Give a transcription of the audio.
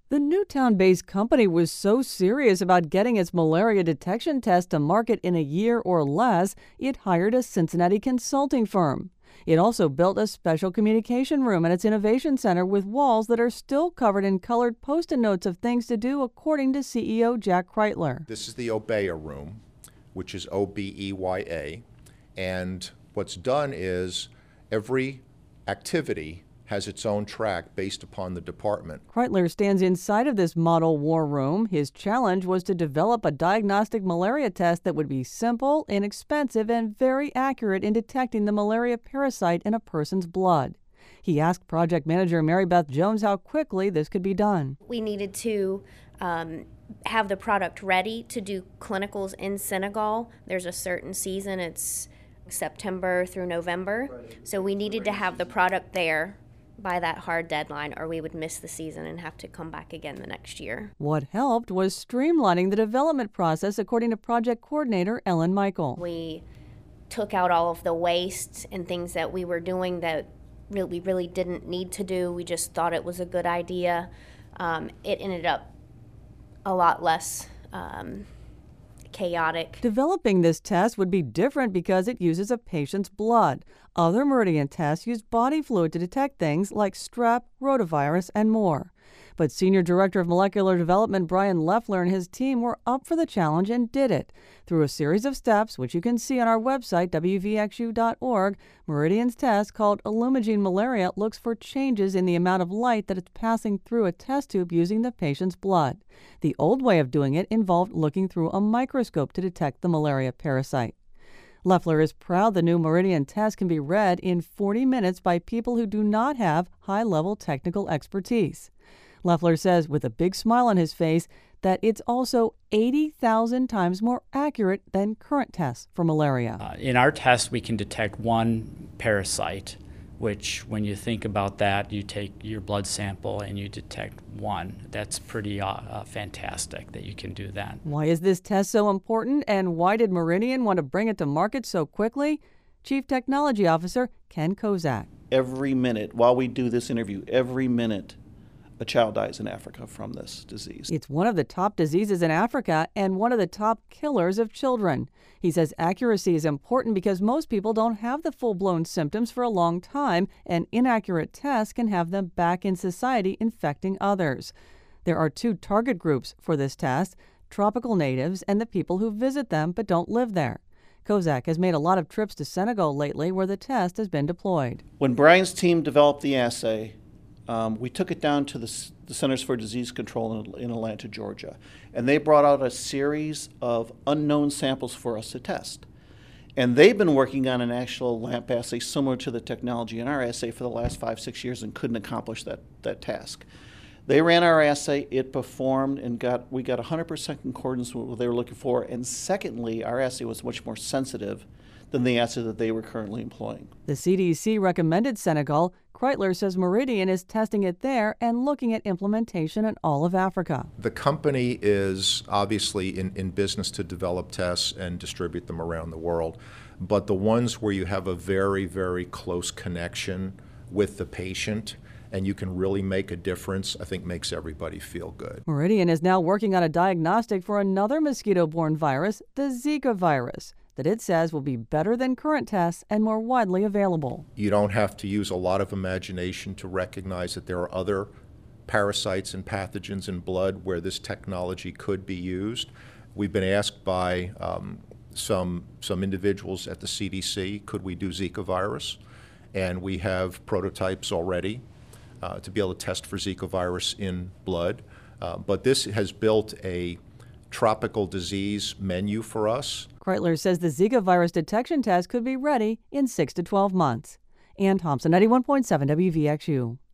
The Newtown-based company was so serious about getting its malaria detection test to market in a year or less, it hired a Cincinnati consulting firm. It also built a special communication room at its innovation center with walls that are still covered in colored Post-it notes of things to do, according to CEO Jack Kreitler. This is the Obeya room, which is O-B-E-Y-A, and what's done is every activity has its own track based upon the department. Kreitler stands inside of this model war room. His challenge was to develop a diagnostic malaria test that would be simple, inexpensive, and very accurate in detecting the malaria parasite in a person's blood. He asked project manager Mary Beth Jones how quickly this could be done. We needed to have the product ready to do clinicals in Senegal. There's a certain season, it's September through November, so we needed to have the product there by that hard deadline, or we would miss the season and have to come back again the next year. What helped was streamlining the development process, according to project coordinator Ellen Michael. We took out all of the waste and things that we were doing that we really didn't need to do. We just thought it was a good idea. It ended up a lot less chaotic. Developing this test would be different because it uses a patient's blood. Other Meridian tests use body fluid to detect things like strep, rotavirus, and more. But Senior Director of Molecular Development Brian Leffler and his team were up for the challenge and did it. Through a series of steps, which you can see on our website, wvxu.org, Meridian's test, called Illumigene Malaria, looks for changes in the amount of light that it's passing through a test tube using the patient's blood. The old way of doing it involved looking through a microscope to detect the malaria parasite. Leffler is proud the new Meridian test can be read in 40 minutes by people who do not have high-level technical expertise. Leffler says, with a big smile on his face, that it's also 80,000 times more accurate than current tests for malaria. In our test, we can detect one parasite, which when you think about that, you take your blood sample and you detect one. That's pretty fantastic that you can do that. Why is this test so important, and why did Meridian want to bring it to market so quickly? Chief Technology Officer Ken Kozak. Every minute, while we do this interview, every minute, a child dies in Africa from this disease. It's one of the top diseases in Africa and one of the top killers of children. He says accuracy is important because most people don't have the full-blown symptoms for a long time, and inaccurate tests can have them back in society infecting others. There are two target groups for this test: tropical natives and the people who visit them but don't live there. Kozak has made a lot of trips to Senegal lately where the test has been deployed. When Brian's team developed the assay, we took it down to the Centers for Disease Control in Atlanta, Georgia, and they brought out a series of unknown samples for us to test. And they've been working on an actual LAMP assay similar to the technology in our assay for the last 5-6 years and couldn't accomplish that task. They ran our assay, it performed, and we got 100% concordance with what they were looking for. And secondly, our assay was much more sensitive than the assay that they were currently employing. The CDC recommended Senegal. Kreitler says Meridian is testing it there and looking at implementation in all of Africa. The company is obviously in business to develop tests and distribute them around the world, but the ones where you have a very, very close connection with the patient and you can really make a difference, I think makes everybody feel good. Meridian is now working on a diagnostic for another mosquito-borne virus, the Zika virus, that it says will be better than current tests and more widely available. You don't have to use a lot of imagination to recognize that there are other parasites and pathogens in blood where this technology could be used. We've been asked by some individuals at the CDC, could we do Zika virus? And we have prototypes already to be able to test for Zika virus in blood. But this has built a tropical disease menu for us. Kreitler says the Zika virus detection test could be ready in 6 to 12 months. Ann Thompson, 91.7 WVXU.